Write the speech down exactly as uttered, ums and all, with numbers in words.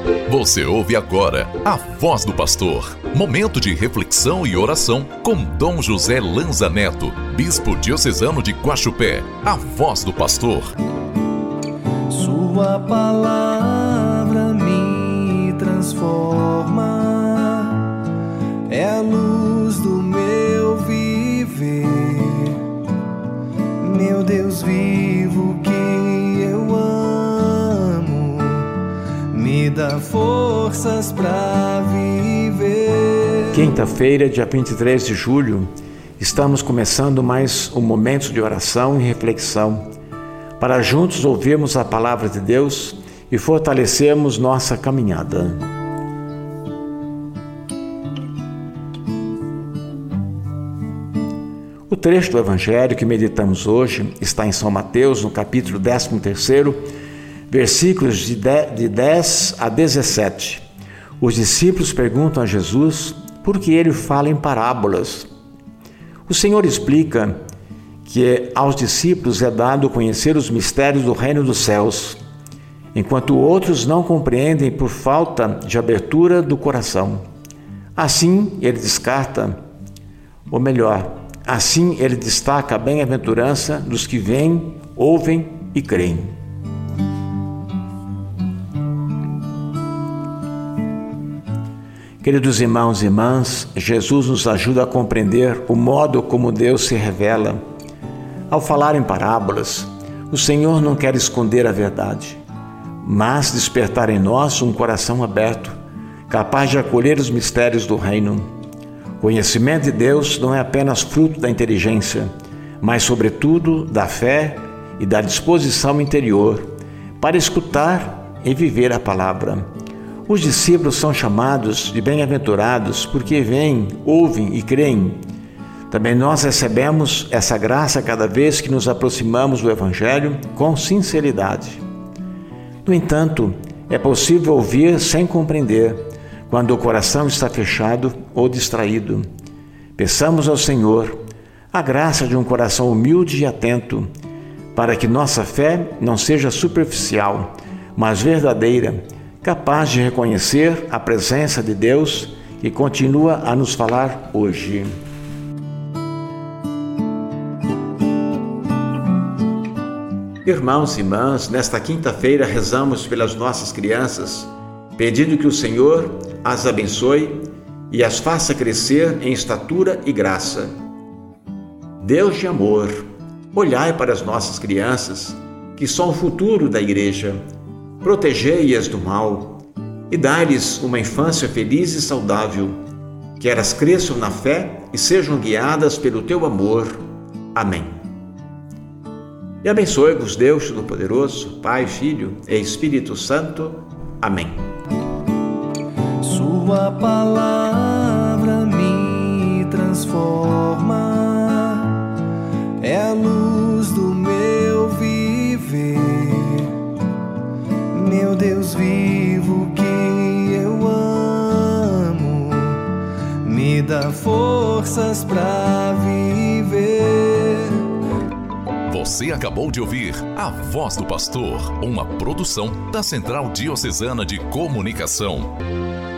Você ouve agora a Voz do Pastor, momento de reflexão e oração com Dom José Lanza Neto, bispo diocesano de Guaxupé. A Voz do Pastor. Sua palavra me transforma, é a luz do meu viver, meu Deus vivo que eu amo, me dá forças pra viver. Quinta-feira, dia vinte e três de julho, estamos começando mais um momento de oração e reflexão, para juntos ouvirmos a palavra de Deus e fortalecermos nossa caminhada. O trecho do Evangelho que meditamos hoje está em São Mateus, no capítulo décimo terceiro, versículos de dez a dezessete. Os discípulos perguntam a Jesus por que ele fala em parábolas. O Senhor explica que aos discípulos é dado conhecer os mistérios do reino dos céus, enquanto outros não compreendem por falta de abertura do coração. Assim ele descarta, ou melhor, assim ele destaca a bem-aventurança dos que veem, ouvem e creem. Queridos irmãos e irmãs, Jesus nos ajuda a compreender o modo como Deus se revela. Ao falar em parábolas, o Senhor não quer esconder a verdade, mas despertar em nós um coração aberto, capaz de acolher os mistérios do reino. O conhecimento de Deus não é apenas fruto da inteligência, mas, sobretudo, da fé e da disposição interior para escutar e viver a palavra. Os discípulos são chamados de bem-aventurados porque veem, ouvem e creem. Também nós recebemos essa graça cada vez que nos aproximamos do Evangelho com sinceridade. No entanto, é possível ouvir sem compreender, quando o coração está fechado ou distraído. Peçamos ao Senhor a graça de um coração humilde e atento, para que nossa fé não seja superficial, mas verdadeira, capaz de reconhecer a presença de Deus que continua a nos falar hoje. Irmãos e irmãs, nesta quinta-feira rezamos pelas nossas crianças, pedindo que o Senhor as abençoe e as faça crescer em estatura e graça. Deus de amor, olhai para as nossas crianças, que são o futuro da Igreja. Protegei-as do mal e dai-lhes uma infância feliz e saudável, que elas cresçam na fé e sejam guiadas pelo teu amor. Amém. E abençoe-vos Deus Todo-Poderoso, Pai, Filho e Espírito Santo. Amém. Sua palavra me transforma, é a luz do meu viver, meu Deus vivo que eu amo, me dá forças pra viver. Você acabou de ouvir A Voz do Pastor, uma produção da Central Diocesana de Comunicação.